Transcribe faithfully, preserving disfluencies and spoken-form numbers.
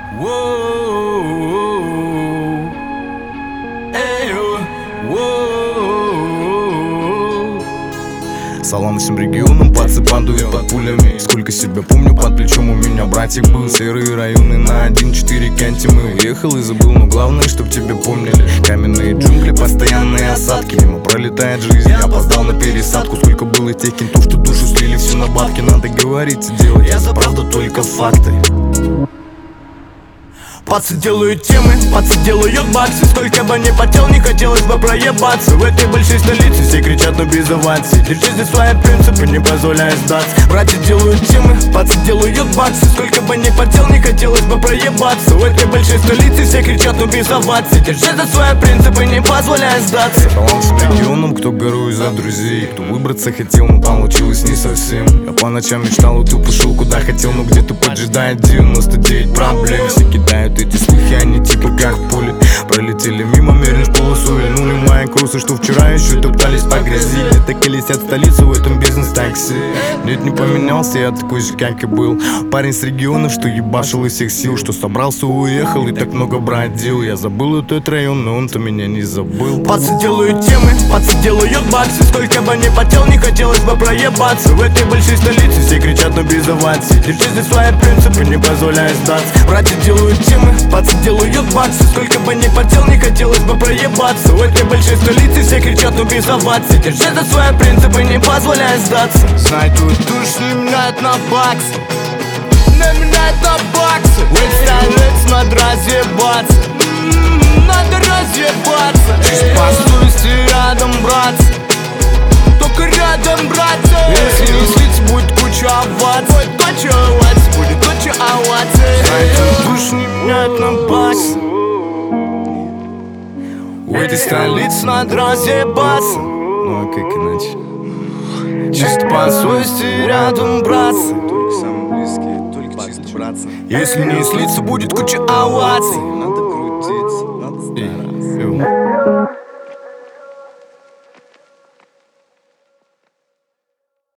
Воу, эй, воу. Салам всем регионам, пацы падают под пулями. Сколько себя помню, под плечом у меня братик был. Серые районы на один четыре кенте. Мы уехал и забыл, но главное, чтоб тебя помнили. Каменные джунгли, постоянные осадки. Мимо пролетает жизнь, я опоздал на пересадку. Сколько было тех кентов, что душу слили все на бабки. Надо говорить и делать, я за правду только факты. Пацы делают темы, пацы делают баксы. Сколько бы не потел, не хотелось бы проебаться. В этой большой столице все кричат, но без оваций. Держи за свои принципы, не позволяй сдаться. Братья делают темы, пацы делают баксы. Сколько бы не потел, не хотелось бы проебаться. В этой большой столице все кричат, но без оваций. Держи за свои принципы, не позволяй сдаться. Салам всем регионам, кто горую за друзей. Кто выбраться хотел, но получилось не совсем. Я по ночам мечтал, и ты пошел куда хотел. Но где-то поджидает девяносто девять проблем. Все кидают эти слухи, они типа как пули. Пролетели мимо, меришь полосу, вильнули мои крусы, что вчера еще топтались по грязи. Где-то колесят столицу в этом бизнес-такси. Нет, не поменялся, я такой же, как и был. Парень с регионов, что ебашил из всех сил. Что собрался, уехал и так много бродил. Я забыл этот район, но он-то меня не забыл. Пацы делают темы, пацы делают баксы. Сколько бы не потел, не хотелось бы проебаться. В этой большой столице все кричат, но без оваций. Держи за свои принципы, не позволяй сдаться. Братья делают темы, пацы делают баксы. Сколько бы не потел, не хотелось бы проебаться. В этой большой столице все кричат, но без оваций. Держи за свои принципы, не позволяй сдаться. Знай, твой душ не меняет на баксы. Не меняет на баксы. Ведь станет, надо разъебаться. Надо разъебаться. Чист по совести рядом, братцы. Только рядом, братцы. Если не слиться, будет куча оваций. Будет куча оваций, будет куча оваций. Знай, твой душ не меняет на баксы. В этой столице надо разъебаться. Ну а как иначе? Чисто по совести рядом, братцы. Только самые близкие, только чисто братцы. Если не слиться, будет куча оваций.